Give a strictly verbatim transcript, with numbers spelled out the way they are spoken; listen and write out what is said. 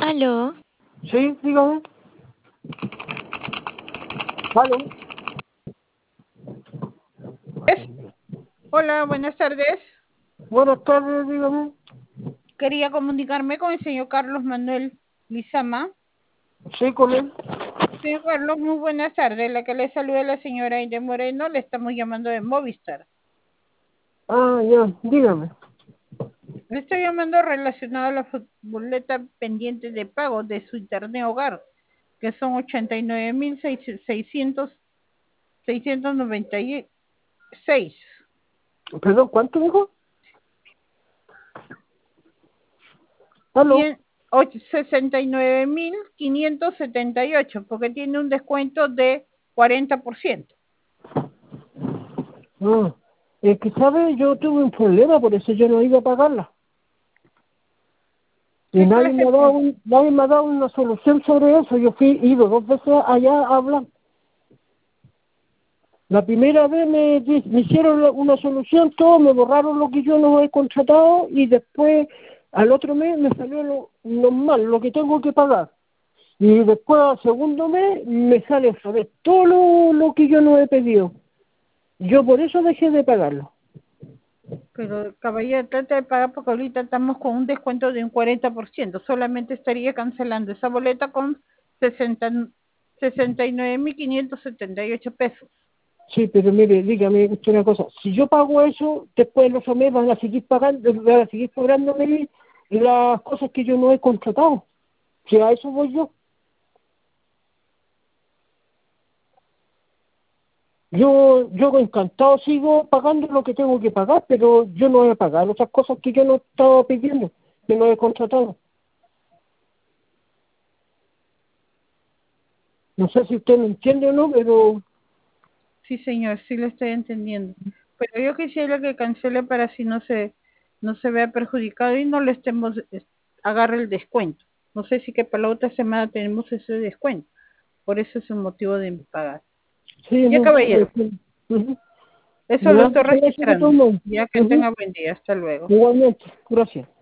Aló. Sí, dígame. Aló. Hola, buenas tardes. Buenas tardes, dígame. Quería comunicarme con el señor Carlos Manuel Lizama. Sí, con él. Señor Carlos, muy buenas tardes. La que le saluda la señora Aide Moreno, le estamos llamando de Movistar. Ah, ya, dígame. Le estoy llamando relacionado a la boleta pendiente de pago de su internet hogar, que son ochenta y nueve mil seiscientos noventa y seis. Perdón, ¿cuánto dijo? Aló. sesenta y nueve mil quinientos setenta y ocho, porque tiene un descuento de cuarenta por ciento. Ah, es que, ¿sabe? Yo tuve un problema, por eso yo no iba a pagarla. Y ¿Qué nadie clase me, ha dado un- nadie me ha dado una solución sobre eso. Yo fui ido dos veces allá a hablar. La primera vez me, di- me hicieron la- una solución, todo, me borraron lo que yo no he contratado y después al otro mes me salió lo normal, lo que tengo que pagar. Y después al segundo mes me sale otra vez todo lo, lo que yo no he pedido. Yo por eso dejé de pagarlo. Pero caballero, trata de pagar porque ahorita estamos con un descuento de un cuarenta por ciento. Solamente estaría cancelando esa boleta con sesenta, sesenta y nueve mil quinientos setenta y ocho pesos. Sí, pero mire, dígame usted una cosa. Si yo pago eso, después los mes van a seguir pagando, van a seguir cobrándome las cosas que yo no he contratado. Si a eso voy yo. Yo, yo encantado sigo pagando lo que tengo que pagar, pero yo no voy a pagar otras cosas que yo no estaba pidiendo, que no he contratado. No sé si usted me entiende o no, pero Sí, señor, sí lo estoy entendiendo. Pero yo quisiera que cancele para así no se, no se vea perjudicado y no le estemos, es- agarre el descuento. No sé si que para la otra semana tenemos ese descuento. Por eso es el motivo de pagar. sí, Ya, no. caballero, eh, ujú. eso lo Ya, estoy muchas gracias de registrando. todo modo. Ya que Ujú. tenga buen día. Hasta luego. Igualmente, gracias.